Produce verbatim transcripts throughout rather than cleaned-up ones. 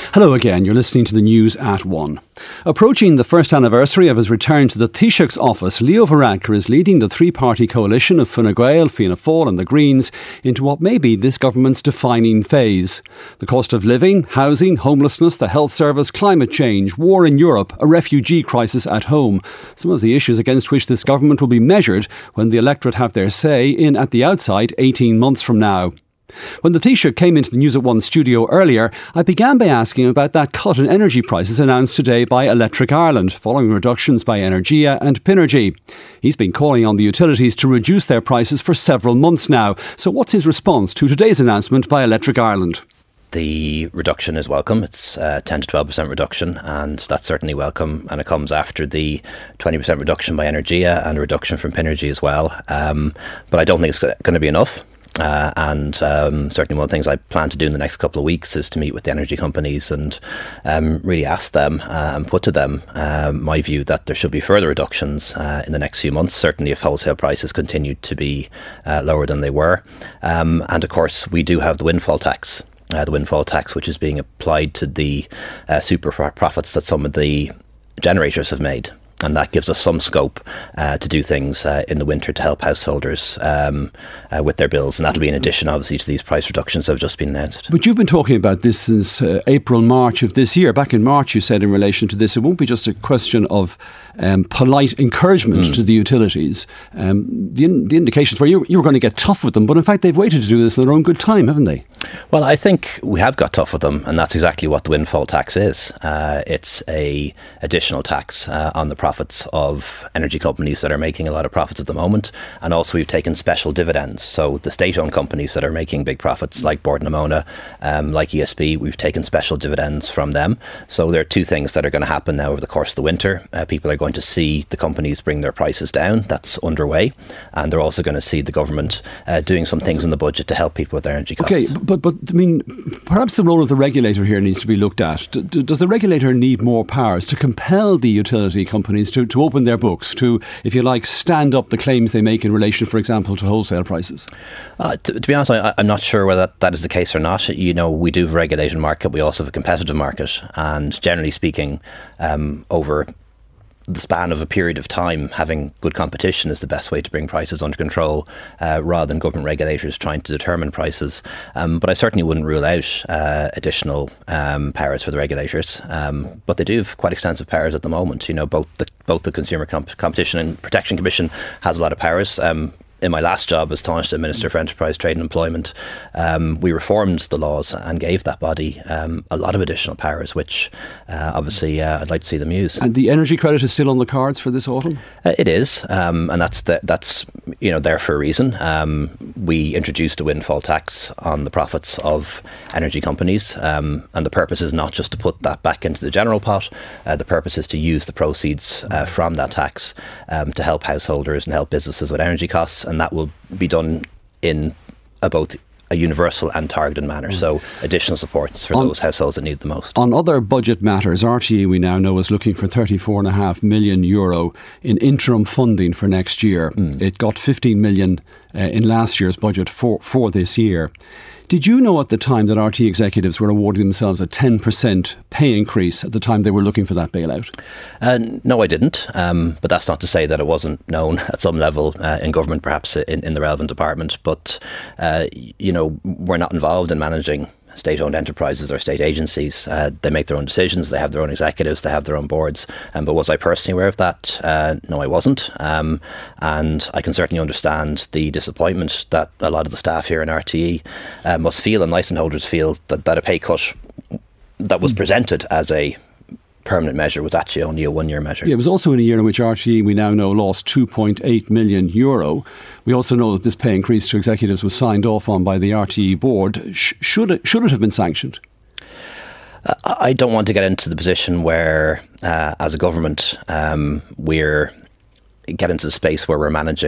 Hello again, you're listening to the news at one. Approaching the first anniversary of his return to the Taoiseach's office, Leo Varadkar is leading the three-party coalition of Fine Gael, Fianna Fáil and the Greens into what may be this government's defining phase. The cost of living, housing, homelessness, the health service, climate change, war in Europe, a refugee crisis at home. Some of the issues against which this government will be measured when the electorate have their say in, at the outside, eighteen months from now. When the Taoiseach came into the News at One studio earlier, I began by asking about that cut in energy prices announced today by Electric Ireland, following reductions by Energia and Pinergy. He's been calling on the utilities to reduce their prices for several months now. So what's his response to today's announcement by Electric Ireland? The reduction is welcome. It's a ten to twelve percent reduction, and that's certainly welcome. And it comes after the twenty percent reduction by Energia and a reduction from Pinergy as well. Um, but I don't think it's going to be enough. Uh, and um, certainly one of the things I plan to do in the next couple of weeks is to meet with the energy companies and um, really ask them uh, and put to them uh, my view that there should be further reductions uh, in the next few months, certainly if wholesale prices continue to be uh, lower than they were. Um, and of course, we do have the windfall tax. Uh, the windfall tax, which is being applied to the uh, super profits that some of the generators have made. And that gives us some scope uh, to do things uh, in the winter to help householders um, uh, with their bills. And that'll be in addition, obviously, to these price reductions that have just been announced. But you've been talking about this since uh, April, March of this year. Back in March, you said in relation to this, it won't be just a question of um, polite encouragement mm. to the utilities. Um, the, in, the indications were you, you were going to get tough with them. But in fact, they've waited to do this in their own good time, haven't they? Well, I think we have got tough with them. And that's exactly what the windfall tax is. Uh, it's a additional tax uh, on the profits of energy companies that are making a lot of profits at the moment. And also we've taken special dividends. So the state-owned companies that are making big profits, like Bord na Móna, um, like E S B, we've taken special dividends from them. So there are two things that are going to happen now over the course of the winter. Uh, people are going to see the companies bring their prices down. That's underway. And they're also going to see the government uh, doing some things in the budget to help people with their energy costs. Okay, but, but I mean, perhaps the role of the regulator here needs to be looked at. D- does the regulator need more powers to compel the utility companies to, to open their books, to, if you like, stand up the claims they make in relation, for example, to wholesale prices? Uh, to, to be honest, I, I'm not sure whether that, that is the case or not. You know, we do have a regulated market. We also have a competitive market. And generally speaking, um, over the span of a period of time, having good competition is the best way to bring prices under control, uh, rather than government regulators trying to determine prices. Um, but I certainly wouldn't rule out uh, additional um, powers for the regulators. Um, but they do have quite extensive powers at the moment. You know, both the both the Consumer Comp- Competition and Protection Commission has a lot of powers. Um, In my last job as Taoiseach Minister for Enterprise, Trade and Employment, um, we reformed the laws and gave that body um, a lot of additional powers, which uh, obviously uh, I'd like to see them use. And the energy credit is still on the cards for this autumn? Uh, it is, um, and that's the, that's you know there for a reason. Um, we introduced a windfall tax on the profits of energy companies, um, and the purpose is not just to put that back into the general pot. Uh, the purpose is to use the proceeds uh, from that tax um, to help householders and help businesses with energy costs. And that will be done in a both a universal and targeted manner. So additional supports for on, those households that need it the most. On other budget matters, R T E we now know is looking for thirty-four point five million euro in interim funding for next year. Mm. It got fifteen million uh, in last year's budget for, for this year. Did you know at the time that R T E executives were awarding themselves a ten percent pay increase at the time they were looking for that bailout? Uh, no, I didn't. Um, but that's not to say that it wasn't known at some level uh, in government, perhaps in, in the relevant department. But, uh, you know, we're not involved in managing state-owned enterprises or state agencies. Uh, they make their own decisions, they have their own executives, they have their own boards. Um, but was I personally aware of that? Uh, no, I wasn't. Um, and I can certainly understand the disappointment that a lot of the staff here in R T E uh, must feel, and licence holders feel, that, that a pay cut that was presented as a permanent measure was actually only a one-year measure. Yeah, it was also in a year in which R T E, we now know, lost two point eight million euro. We also know that this pay increase to executives was signed off on by the R T E board. Sh- should it should it have been sanctioned? Uh, I don't want to get into the position where, uh, as a government, um, we're get into the space where we're managing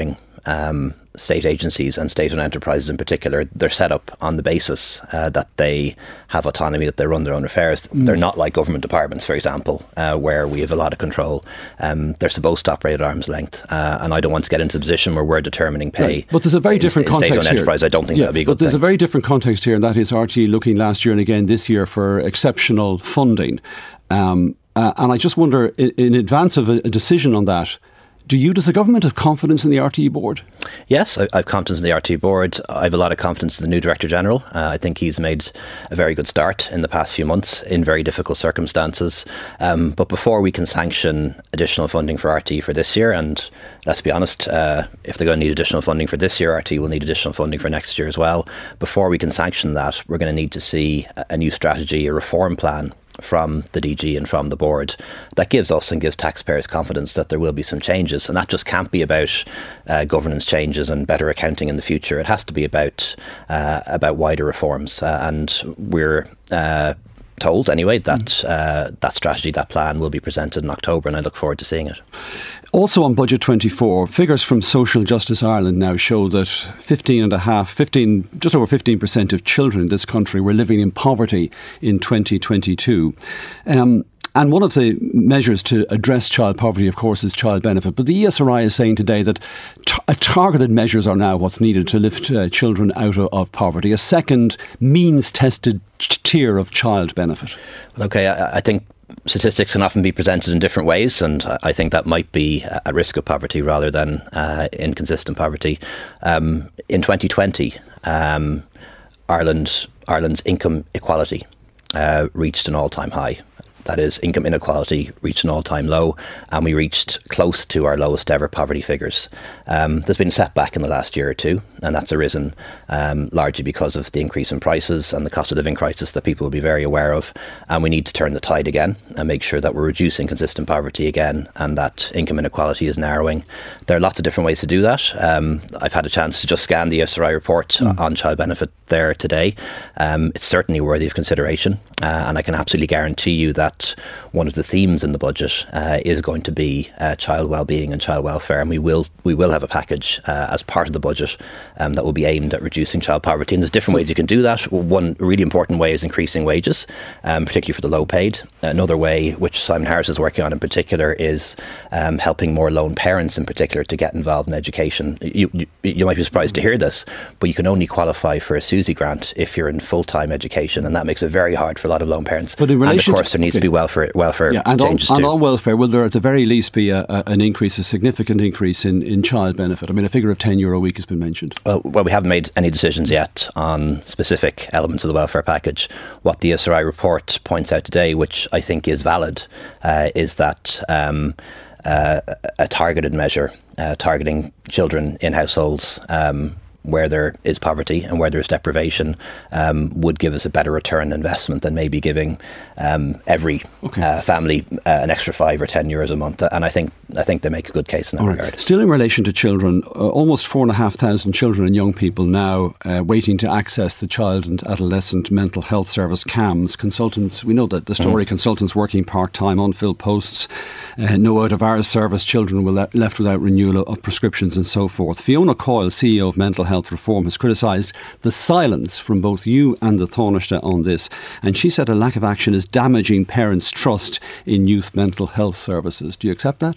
um, state agencies and state-owned enterprises in particular, they're set up on the basis uh, that they have autonomy, that they run their own affairs. Mm. They're not like government departments, for example, uh, where we have a lot of control. Um, they're supposed to operate at arm's length, uh, and I don't want to get into a position where we're determining pay. Right. But there's a very different in, in context state-owned here. Enterprise. I don't think yeah, that'd be a good But there's thing. a very different context here, and that is R T E looking last year and again this year for exceptional funding. Um, uh, and I just wonder, in, in advance of a, a decision on that, do you, does the government have confidence in the R T E board? Yes, I, I have confidence in the R T E board. I have a lot of confidence in the new Director General. Uh, I think he's made a very good start in the past few months in very difficult circumstances. Um, but before we can sanction additional funding for R T E for this year, and let's be honest, uh, if they're going to need additional funding for this year, R T E will need additional funding for next year as well. Before we can sanction that, we're going to need to see a new strategy, a reform plan from the D G and from the board that gives us and gives taxpayers confidence that there will be some changes. And that just can't be about uh, governance changes and better accounting in the future. It has to be about uh, about wider reforms. Uh, and we're uh, told anyway that uh, that strategy, that plan will be presented in October, and I look forward to seeing it. Also on Budget twenty-four, figures from Social Justice Ireland now show that fifteen and a half, fifteen, just over fifteen percent of children in this country were living in poverty in twenty twenty-two. Um, and one of the measures to address child poverty, of course, is child benefit. But the E S R I is saying today that t- targeted measures are now what's needed to lift uh, children out of, of poverty. A second means-tested ch- tier of child benefit. Okay, I, I think statistics can often be presented in different ways, and I think that might be a risk of poverty rather than uh, inconsistent poverty. Um, in twenty twenty, um, Ireland Ireland's income equality uh, reached an all-time high. That is, income inequality reached an all-time low, and we reached close to our lowest ever poverty figures. Um, there's been a setback in the last year or two, and that's arisen um, largely because of the increase in prices and the cost of living crisis that people will be very aware of. And we need to turn the tide again and make sure that we're reducing consistent poverty again, and that income inequality is narrowing. There are lots of different ways to do that. Um, I've had a chance to just scan the E S R I report mm. on child benefit there today. Um, it's certainly worthy of consideration, uh, and I can absolutely guarantee you that one of the themes in the budget uh, is going to be uh, child well-being and child welfare, and we will we will have a package uh, as part of the budget um, that will be aimed at reducing child poverty. And there's different ways you can do that. One really important way is increasing wages, um, particularly for the low paid. Another way, which Simon Harris is working on in particular, is um, helping more lone parents in particular to get involved in education. You, you, you might be surprised to hear this, but you can only qualify for a SUSI grant if you're in full-time education, and that makes it very hard for a lot of lone parents. But in relation and of course, to, there needs okay. to be welfare welfare yeah, and changes on, too. And on welfare, will there at the very least be a, a, an increase, a significant increase in, in child benefit? I mean, a figure of ten euro a week has been mentioned. Well, well, we haven't made any decisions yet on specific elements of the welfare package. What the E S R I report points out today, which I think is valid, uh, is that um, uh, a targeted measure uh, targeting children in households um, where there is poverty and where there's deprivation um, would give us a better return on investment than maybe giving um, every okay. uh, family uh, an extra five or ten euros a month. And I think I think they make a good case in that All regard. Right. Still in relation to children, uh, almost four and a half thousand children and young people now uh, waiting to access the Child and Adolescent Mental Health Service, C A M S. Consultants, we know that the story, mm. consultants working part-time, unfilled posts, uh, no out-of-hours service, children were le- left without renewal of prescriptions and so forth. Fiona Coyle, C E O of Mental Health Reform, has criticised the silence from both you and the Taoiseach on this, and she said a lack of action is damaging parents' trust in youth mental health services. Do you accept that?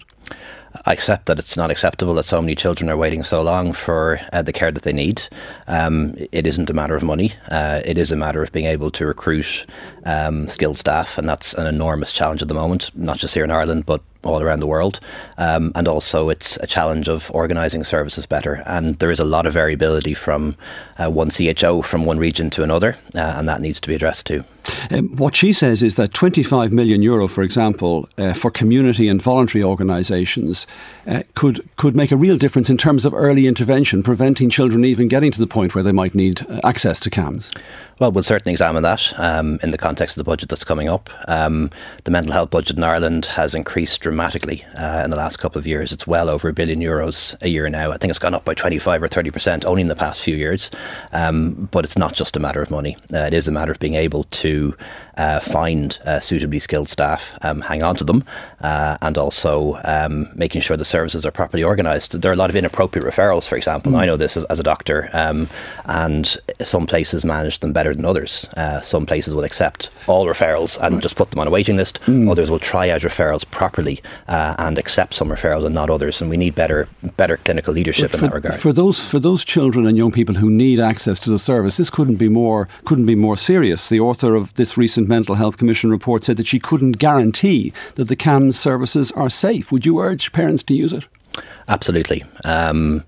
I accept that it's not acceptable that so many children are waiting so long for uh, the care that they need. Um, it isn't a matter of money. Uh, it is a matter of being able to recruit um, skilled staff, and that's an enormous challenge at the moment, not just here in Ireland, but all around the world. Um, and also it's a challenge of organising services better. And there is a lot of variability from uh, one C H O from one region to another, uh, and that needs to be addressed too. Um, what she says is that twenty-five million euro, for example, uh, for community and voluntary organisations uh, could could make a real difference in terms of early intervention, preventing children even getting to the point where they might need uh, access to C A M S. Well, we'll certainly examine that um, in the context of the budget that's coming up. Um, the mental health budget in Ireland has increased dramatically uh, in the last couple of years. It's well over a billion euros a year now. I think it's gone up by twenty-five or thirty percent only in the past few years. Um, but it's not just a matter of money. Uh, it is a matter of being able to to uh, find uh, suitably skilled staff, um, hang on to them, uh, and also um, making sure the services are properly organised. There are a lot of inappropriate referrals, for example. Mm. I know this as, as a doctor, um, and some places manage them better than others. Uh, some places will accept all referrals and right. just put them on a waiting list. Mm. Others will triage referrals properly uh, and accept some referrals and not others. And we need better better clinical leadership for, in that regard. For those for those children and young people who need access to the service, this couldn't be more couldn't be more serious. The author of this recent Mental Health Commission report said that she couldn't guarantee that the C A M S services are safe. Would you urge parents to use it? Absolutely. Um,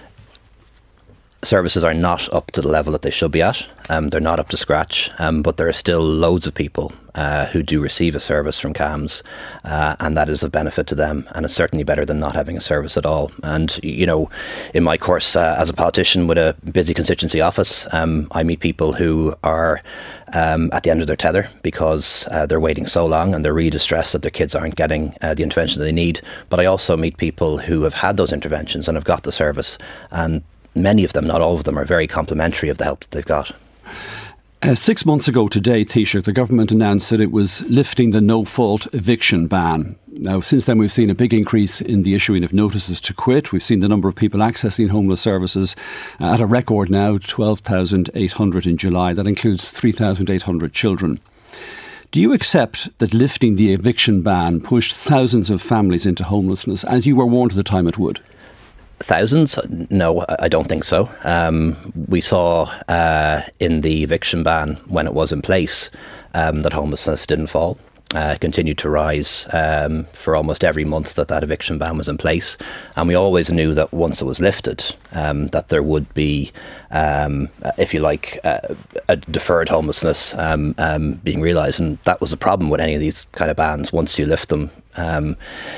services are not up to the level that they should be at. Um, they're not up to scratch, um, but there are still loads of people uh, who do receive a service from C A M S, uh, and that is of benefit to them, and it's certainly better than not having a service at all. And, you know, in my course uh, as a politician with a busy constituency office, um, I meet people who are um, at the end of their tether because uh, they're waiting so long and they're really distressed that their kids aren't getting uh, the intervention that they need. But I also meet people who have had those interventions and have got the service, and many of them, not all of them, are very complimentary of the help that they've got. Uh, six months ago today, Taoiseach, the government announced that it was lifting the no-fault eviction ban. Now, since then, we've seen a big increase in the issuing of notices to quit. We've seen the number of people accessing homeless services uh, at a record now, twelve thousand eight hundred in July. That includes three thousand eight hundred children. Do you accept that lifting the eviction ban pushed thousands of families into homelessness, as you were warned at the time it would? Thousands? No, I don't think so. Um, we saw uh, in the eviction ban when it was in place um, that homelessness didn't fall. Uh, continued to rise um, for almost every month that that eviction ban was in place. And we always knew that once it was lifted, um, that there would be, um, if you like, uh, a deferred homelessness um, um, being realised. And that was a problem with any of these kind of bans. Once you lift them, um,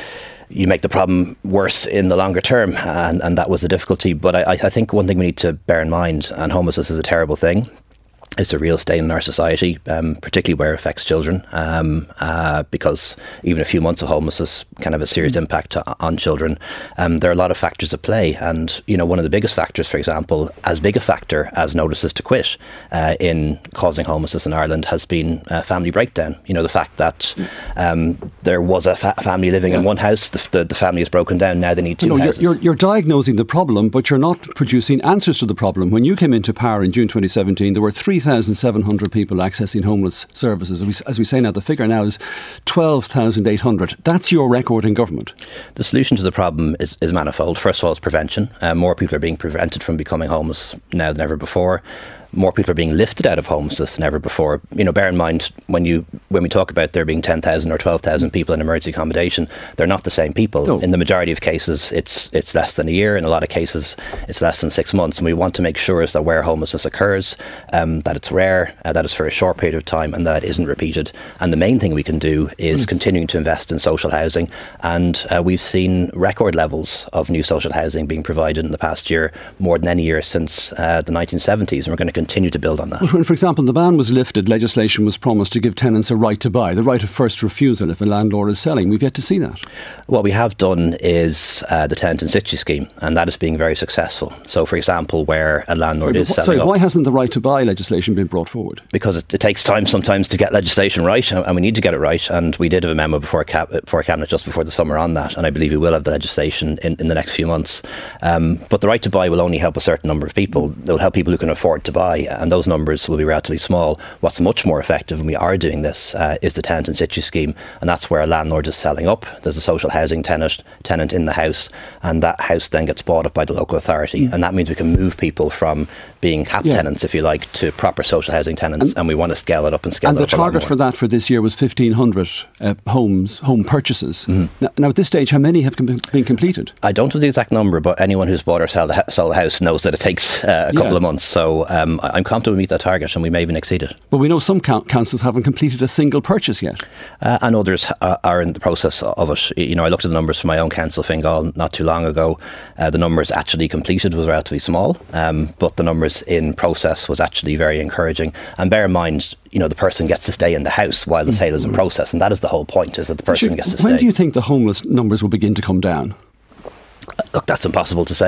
you make the problem worse in the longer term, and, and that was the difficulty. But I, I think one thing we need to bear in mind, and homelessness is a terrible thing, it's a real stain in our society, um, particularly where it affects children, um, uh, because even a few months of homelessness can have a serious impact to, on children. Um, there are a lot of factors at play, and you know, one of the biggest factors, for example, as big a factor as notices to quit uh, in causing homelessness in Ireland has been uh, family breakdown. You know, the fact that um, there was a fa- family living yeah. in one house, the, the, the family is broken down, now they need two you know, houses. You're, you're, you're diagnosing the problem, but you're not producing answers to the problem. When you came into power in June twenty seventeen, there were three thousand seven hundred people accessing homeless services. As we, as we say now, the figure now is twelve thousand eight hundred. That's your record in government. The solution to the problem is, is manifold. First of all, it's prevention. Uh, more people are being prevented from becoming homeless now than ever before. More people are being lifted out of homelessness than ever before. You know, bear in mind, when you when we talk about there being ten thousand or twelve thousand people in emergency accommodation, they're not the same people. No. In the majority of cases, it's it's less than a year. In a lot of cases, it's less than six months. And we want to make sure is that where homelessness occurs, um, that it's rare, uh, that it's for a short period of time, and that it isn't repeated. And the main thing we can do is mm. continuing to invest in social housing. And uh, we've seen record levels of new social housing being provided in the past year, more than any year since uh, the nineteen seventies. And we're going to continue to build on that. When, for example, the ban was lifted, legislation was promised to give tenants a right to buy, the right of first refusal if a landlord is selling. We've yet to see that. What we have done is uh, the tenant in situ scheme, and that is being very successful. So, for example, where a landlord Wait, is wh- selling Sorry, up, why hasn't the right to buy legislation been brought forward? Because it, it takes time sometimes to get legislation right, and we need to get it right. And we did have a memo before, cab- before Cabinet just before the summer on that, and I believe we will have the legislation in, in the next few months. Um, but the right to buy will only help a certain number of people. It will help people who can afford to buy, and those numbers will be relatively small. What's much more effective, and we are doing this, uh, is the tenant in situ scheme, and that's where a landlord is selling up. There's a social housing tenant tenant in the house, and that house then gets bought up by the local authority, mm. and that means we can move people from being cap yeah. tenants, if you like, to proper social housing tenants, and, and we want to scale it up and scale and it up. And the target for that for this year was fifteen hundred uh, homes, home purchases. Mm. Now, now, at this stage, how many have com- been completed? I don't have the exact number, but anyone who's bought or sold a, sold a house knows that it takes uh, a couple yeah. of months. So um, I'm confident we'll meet that target, and we may even exceed it. But we know some councils haven't completed a single purchase yet. Uh, and others uh, are in the process of it. You know, I looked at the numbers for my own council, Fingal, not too long ago. Uh, the numbers actually completed was relatively small, um, but the numbers in process was actually very encouraging. And bear in mind, you know, the person gets to stay in the house while the sale is in process, and that is the whole point, is that the person Sure. gets to when stay. When do you think the homeless numbers will begin to come down? Look, that's impossible to say.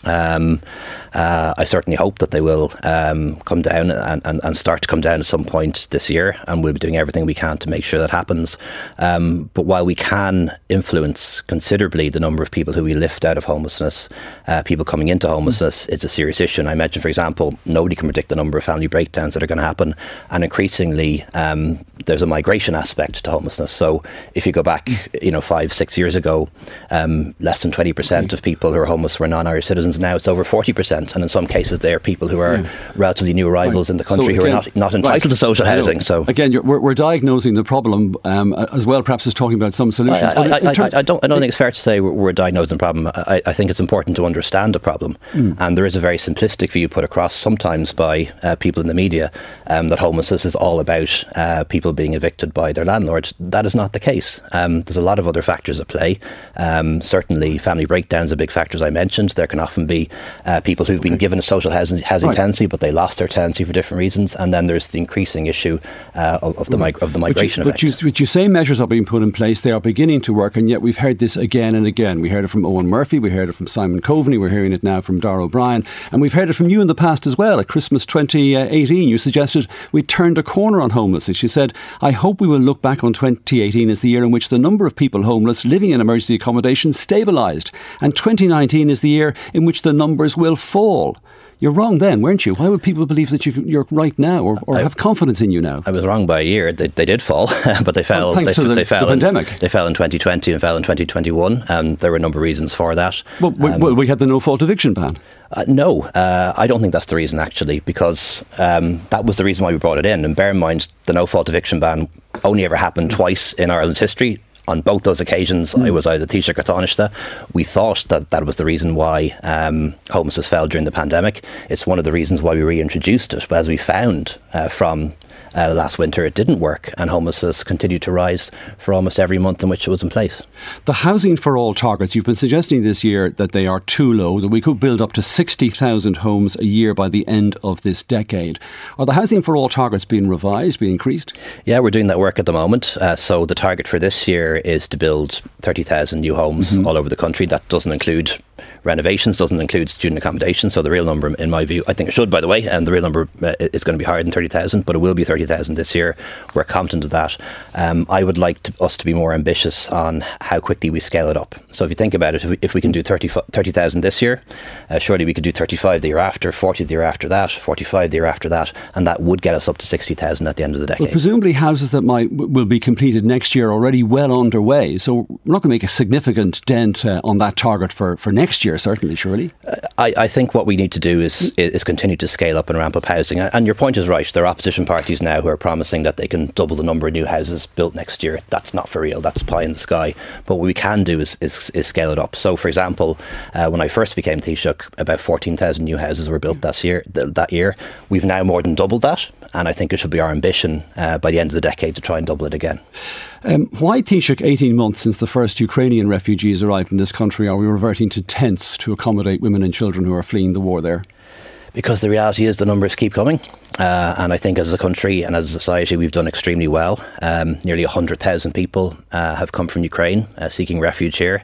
Um, uh, I certainly hope that they will um, come down and, and, and start to come down at some point this year, and we'll be doing everything we can to make sure that happens. Um, but while we can influence considerably the number of people who we lift out of homelessness, uh, people coming into homelessness, it's a serious issue. And I mentioned, for example, nobody can predict the number of family breakdowns that are going to happen, and increasingly um, there's a migration aspect to homelessness. So if you go back, you know, five, six years ago, um, less than twenty percent of people who are homeless were non-Irish citizens. Now it's over forty percent, and in some cases they are people who are yeah. relatively new arrivals right. in the country so who again, are not, not entitled right. to social housing. So again, you're, we're, we're diagnosing the problem um, as well, perhaps as talking about some solutions. I, I, I, I, I don't. I don't think it's fair to say we're, we're diagnosing the problem. I, I think it's important to understand the problem, mm. and there is a very simplistic view put across sometimes by uh, people in the media um, that homelessness is all about uh, people being evicted by their landlords. That is not the case. Um, there's a lot of other factors at play. Um, certainly, family breakdowns are big factors I mentioned. There can often be uh, people who've been given a social housing, housing right. tenancy, but they lost their tenancy for different reasons. And then there's the increasing issue uh, of, of the mig- of the migration but you, effect. But you, but you say measures are being put in place. They are beginning to work, and yet we've heard this again and again. We heard it from Owen Murphy. We heard it from Simon Coveney. We're hearing it now from Darragh O'Brien, and we've heard it from you in the past as well. At Christmas twenty eighteen, you suggested we turned a corner on homelessness. You said, "I hope we will look back on twenty eighteen as the year in which the number of people homeless living in emergency accommodation stabilised, and twenty nineteen is the year in which the numbers will fall." You're wrong then, weren't you? Why would people believe that you, you're right now, or, or I, have confidence in you now? I was wrong by a year. They, they did fall, but they fell. Well, thanks they, to the, they fell the in, pandemic. They fell in twenty twenty and fell in twenty twenty-one, and there were a number of reasons for that. Well, um, we, we had the no-fault eviction ban. Uh, no, uh, I don't think that's the reason, actually, because um, that was the reason why we brought it in. And bear in mind, the no-fault eviction ban only ever happened twice in Ireland's history. On both those occasions, mm. I was either Taoiseach or Taoiseach. We thought that that was the reason why um, homelessness fell during the pandemic. It's one of the reasons why we reintroduced it. But as we found uh, from uh, last winter, it didn't work, and homelessness continued to rise for almost every month in which it was in place. The Housing for All targets, you've been suggesting this year that they are too low, that we could build up to sixty thousand homes a year by the end of this decade. Are the Housing for All targets being revised, being increased? Yeah, we're doing that work at the moment. Uh, so the target for this year is to build thirty thousand new homes mm-hmm. all over the country. That doesn't include renovations, doesn't include student accommodation. So the real number, in my view, I think it should, by the way, and the real number uh, is going to be higher than thirty thousand, but it will be thirty thousand this year. We're confident of that. Um, I would like to, us to be more ambitious on how quickly we scale it up. So if you think about it, if we, if we can do thirty thousand this year, uh, surely we could do thirty-five the year after, forty the year after that, forty-five the year after that, and that would get us up to sixty thousand at the end of the decade. Well, presumably houses that might will be completed next year are already well underway, so we're not going to make a significant dent uh, on that target for, for next year, certainly, surely? Uh, I, I think what we need to do is, is continue to scale up and ramp up housing. And your point is right. There are opposition parties now who are promising that they can double the number of new houses built next year. That's not for real. That's pie in the sky. But what we can do is, is, is scale it up. So, for example, uh, when I first became Taoiseach, about fourteen thousand new houses were built that year. Th- that year. We've now more than doubled that. And I think it should be our ambition uh, by the end of the decade to try and double it again. Um, why, Taoiseach, eighteen months since the first Ukrainian refugees arrived in this country, are we reverting to tents to accommodate women and children who are fleeing the war there? Because the reality is the numbers keep coming. Uh, and I think as a country and as a society, we've done extremely well. Um, nearly one hundred thousand people uh, have come from Ukraine uh, seeking refuge here.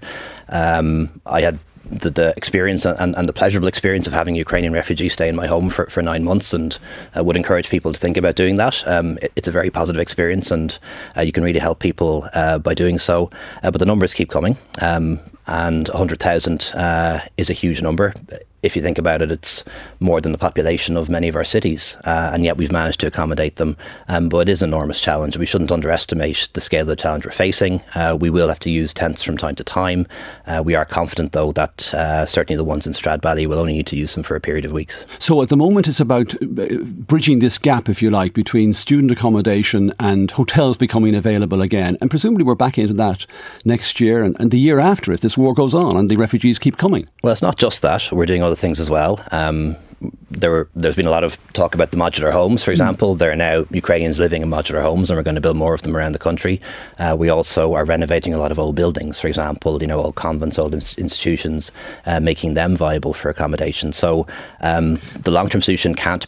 Um, I had The, the experience and, and the pleasurable experience of having a Ukrainian refugee stay in my home for, for nine months and I uh, would encourage people to think about doing that. Um, it, it's a very positive experience and uh, you can really help people uh, by doing so. Uh, but the numbers keep coming um, and one hundred thousand uh, is a huge number. If you think about it, it's more than the population of many of our cities, uh, and yet we've managed to accommodate them. Um, but it is an enormous challenge. We shouldn't underestimate the scale of the challenge we're facing. Uh, we will have to use tents from time to time. Uh, we are confident, though, that uh, certainly the ones in Stradbally will only need to use them for a period of weeks. So at the moment, it's about bridging this gap, if you like, between student accommodation and hotels becoming available again. And presumably we're back into that next year and, and the year after if this war goes on and the refugees keep coming. Well, it's not just that. We're doing other things as well. Um, there were, there's been a lot of talk about the modular homes, for example. Mm. There are now Ukrainians living in modular homes and we're going to build more of them around the country. Uh, we also are renovating a lot of old buildings, for example, you know, old convents, old in- institutions, uh, making them viable for accommodation. So um, the long-term solution can't be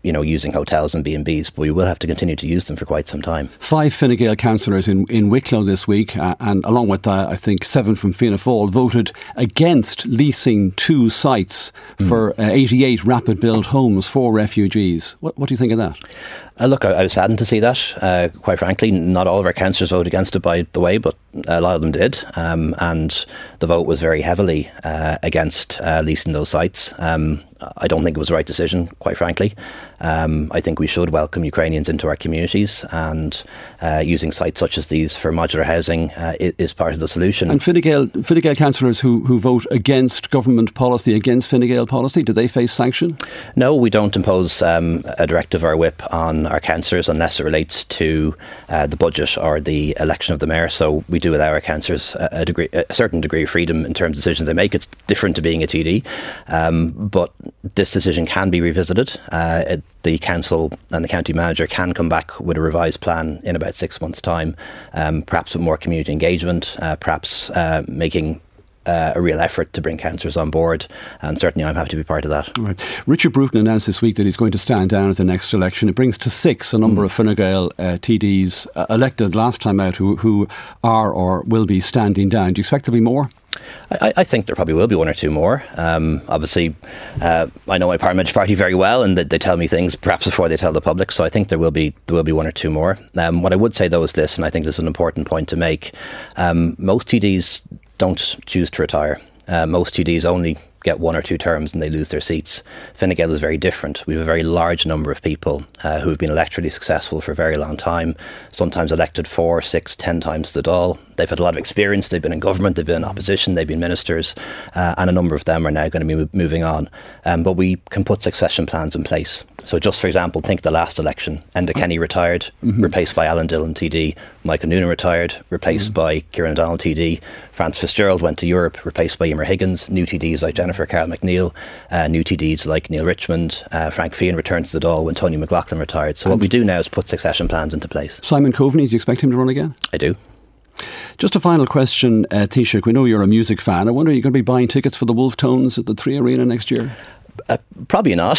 you know, using hotels and B and Bs, but we will have to continue to use them for quite some time. Five Fine Gael councillors in, in Wicklow this week, uh, and along with that, I think seven from Fianna Fáil, voted against leasing two sites mm. for uh, eighty-eight rapid build homes for refugees. What, what do you think of that? Uh, look, I, I was saddened to see that. Uh, quite frankly, not all of our councillors voted against it, by the way, but a lot of them did. Um, and the vote was very heavily uh, against uh, leasing those sites. Um, I don't think it was the right decision, quite frankly. Um, I think we should welcome Ukrainians into our communities, and uh, using sites such as these for modular housing uh, is part of the solution. And Fine Gael, Fine Gael councillors who, who vote against government policy, against Fine Gael policy, do they face sanction? No, we don't impose um, a directive or whip on our councillors unless it relates to uh, the budget or the election of the mayor. So we do allow our councillors a, a, degree, a certain degree of freedom in terms of decisions they make. It's different to being a T D, um, but this decision can be revisited. Uh, it, the council and the county manager can come back with a revised plan in about six months' time, um, perhaps with more community engagement, uh, perhaps uh, making Uh, a real effort to bring councillors on board, and certainly I'm happy to be part of that. Right. Richard Bruton announced this week that he's going to stand down at the next election. It brings to six a number mm. of Fine Gael uh, T Ds uh, elected last time out who, who are or will be standing down. Do you expect there'll be more? I, I think there probably will be one or two more. Um, obviously, uh, I know my parliamentary party very well, and they, they tell me things perhaps before they tell the public. So I think there will be there will be one or two more. Um, what I would say though is this, and I think this is an important point to make: um, most T Ds don't choose to retire. Uh, most T Ds only get one or two terms and they lose their seats. Fine Gael is very different. We have a very large number of people uh, who have been electorally successful for a very long time, sometimes elected four, six, ten times the Dáil. They've had a lot of experience. They've been in government, they've been in opposition, they've been ministers, uh, and a number of them are now going to be mo- moving on. Um, but we can put succession plans in place. So just for example, think the last election. Enda Kenny retired, mm-hmm. replaced by Alan Dillon T D. Michael Noonan retired, replaced mm-hmm. by Kieran O'Donnell T D. Francis Fitzgerald went to Europe, replaced by Emer Higgins. New T Ds like Jennifer Carroll McNeil, uh, new T Ds like Neil Richmond, uh, Frank Feehan returned to the Dáil when Tony McLaughlin retired. So and what we do now is put succession plans into place. Simon Coveney, do you expect him to run again? I do. Just a final question, uh, Taoiseach. We know you're a music fan. I wonder, are you going to be buying tickets for the Wolf Tones at the Three Arena next year? Uh, probably not.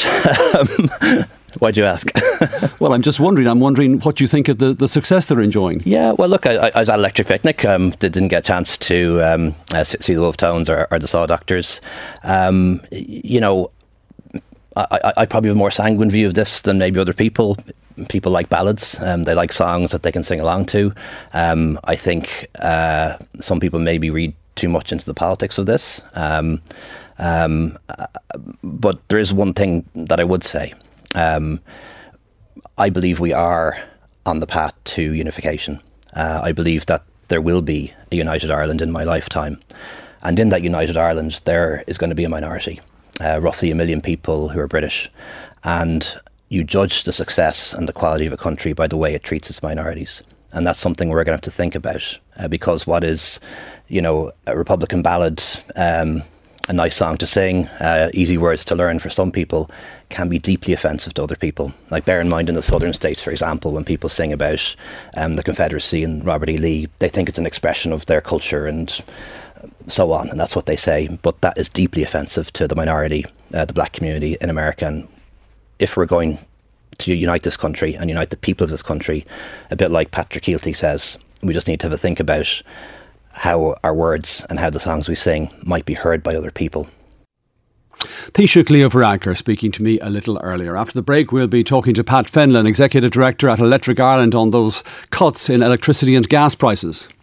Why'd you ask? Well, I'm just wondering. I'm wondering what you think of the, the success they're enjoying. Yeah, well, look, I, I was at Electric Picnic. Um, didn't get a chance to um, uh, see the Wolf Tones or, or the Saw Doctors. Um, you know, I, I, I probably have a more sanguine view of this than maybe other people. People like ballads. Um, they like songs that they can sing along to. Um, I think uh, some people maybe read too much into the politics of this. Um, um, uh, but there is one thing that I would say. Um, I believe we are on the path to unification. Uh, I believe that there will be a united Ireland in my lifetime. And in that united Ireland, there is going to be a minority, uh, roughly a million people who are British. And you judge the success and the quality of a country by the way it treats its minorities. And that's something we're going to have to think about, uh, because what is, you know, a Republican ballad, um, a nice song to sing, uh, easy words to learn for some people, can be deeply offensive to other people. Like, bear in mind in the southern states, for example, when people sing about um, the Confederacy and Robert E. Lee, they think it's an expression of their culture and so on, and that's what they say. But that is deeply offensive to the minority, uh, the black community in America. And if we're going to unite this country and unite the people of this country, a bit like Patrick Keelty says, we just need to have a think about how our words and how the songs we sing might be heard by other people. Taoiseach Leo Varadkar speaking to me a little earlier. After the break, we'll be talking to Pat Fenlon, Executive Director at Electric Ireland, on those cuts in electricity and gas prices.